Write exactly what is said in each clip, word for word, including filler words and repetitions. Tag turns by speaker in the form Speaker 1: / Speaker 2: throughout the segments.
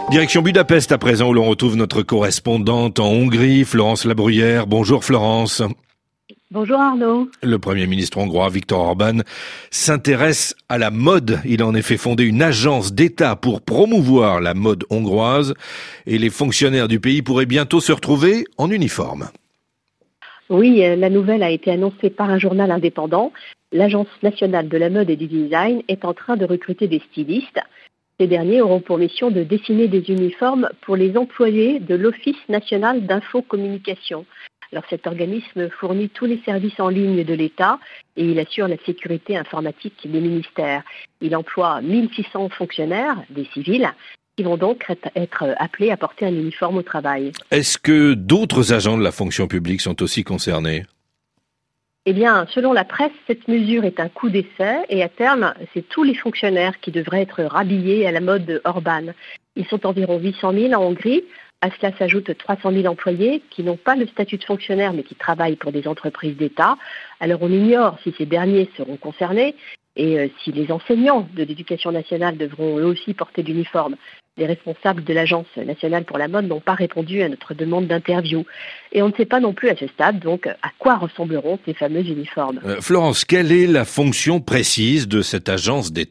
Speaker 1: Direction Budapest à présent, où l'on retrouve notre correspondante en Hongrie, Florence Labruyère. Bonjour Florence.
Speaker 2: Bonjour Arnaud.
Speaker 1: Le Premier ministre hongrois Viktor Orban s'intéresse à la mode. Il a en effet fondé une agence d'État pour promouvoir la mode hongroise et les fonctionnaires du pays pourraient bientôt se retrouver en uniforme.
Speaker 2: Oui, la nouvelle a été annoncée par un journal indépendant. L'Agence nationale de la mode et du design est en train de recruter des stylistes. Ces derniers auront pour mission de dessiner des uniformes pour les employés de l'Office national d'infocommunication. Alors cet organisme fournit tous les services en ligne de l'État et il assure la sécurité informatique des ministères. Il emploie mille six cents fonctionnaires, des civils, qui vont donc être appelés à porter un uniforme au travail.
Speaker 1: Est-ce que d'autres agents de la fonction publique sont aussi concernés ?
Speaker 2: Eh bien, selon la presse, cette mesure est un coup d'essai et à terme, c'est tous les fonctionnaires qui devraient être rhabillés à la mode de Orban. Ils sont environ huit cent mille en Hongrie. À cela s'ajoutent trois cent mille employés qui n'ont pas le statut de fonctionnaire mais qui travaillent pour des entreprises d'État. Alors on ignore si ces derniers seront concernés et euh, si les enseignants de l'éducation nationale devront eux aussi porter l'uniforme. Les responsables de l'Agence nationale pour la mode n'ont pas répondu à notre demande d'interview. Et on ne sait pas non plus à ce stade, donc, à quoi ressembleront ces fameux uniformes.
Speaker 1: Euh, Florence, quelle est la fonction précise de cette agence d'État ?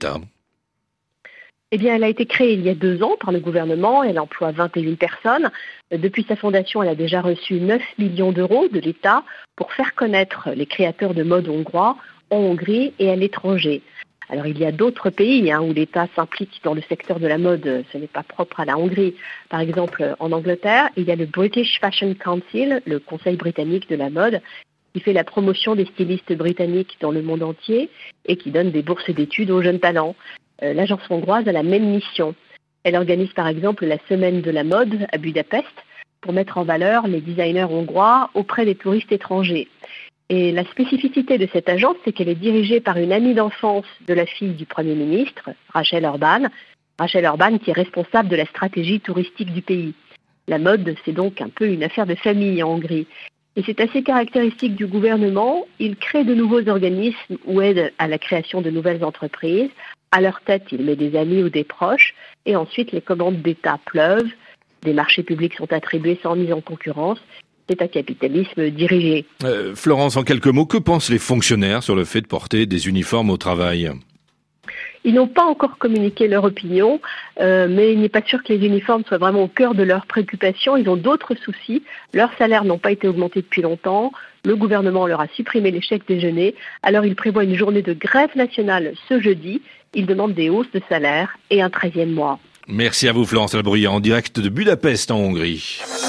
Speaker 2: Eh bien, elle a été créée il y a deux ans par le gouvernement. Elle emploie vingt et une personnes. Depuis sa fondation, elle a déjà reçu neuf millions d'euros de l'État pour faire connaître les créateurs de mode hongrois en Hongrie et à l'étranger. Alors il y a d'autres pays hein, où l'État s'implique dans le secteur de la mode, ce n'est pas propre à la Hongrie. Par exemple, en Angleterre, il y a le British Fashion Council, le Conseil britannique de la mode, qui fait la promotion des stylistes britanniques dans le monde entier et qui donne des bourses d'études aux jeunes talents. Euh, L'agence hongroise a la même mission. Elle organise par exemple la semaine de la mode à Budapest pour mettre en valeur les designers hongrois auprès des touristes étrangers. Et la spécificité de cette agence, c'est qu'elle est dirigée par une amie d'enfance de la fille du Premier ministre, Rachel Orban. Rachel Orban qui est responsable de la stratégie touristique du pays. La mode, c'est donc un peu une affaire de famille en Hongrie. Et c'est assez caractéristique du gouvernement. Il crée de nouveaux organismes ou aide à la création de nouvelles entreprises. À leur tête, il met des amis ou des proches. Et ensuite, les commandes d'État pleuvent. Des marchés publics sont attribués sans mise en concurrence. C'est un capitalisme dirigé.
Speaker 1: Euh, Florence, en quelques mots, que pensent les fonctionnaires sur le fait de porter des uniformes au travail ?
Speaker 2: Ils n'ont pas encore communiqué leur opinion, euh, mais il n'est pas sûr que les uniformes soient vraiment au cœur de leurs préoccupations. Ils ont d'autres soucis. Leurs salaires n'ont pas été augmentés depuis longtemps. Le gouvernement leur a supprimé les chèques déjeuner. Alors ils prévoient une journée de grève nationale ce jeudi. Ils demandent des hausses de salaire et un treizième mois.
Speaker 1: Merci à vous Florence Labruyère en direct de Budapest en Hongrie.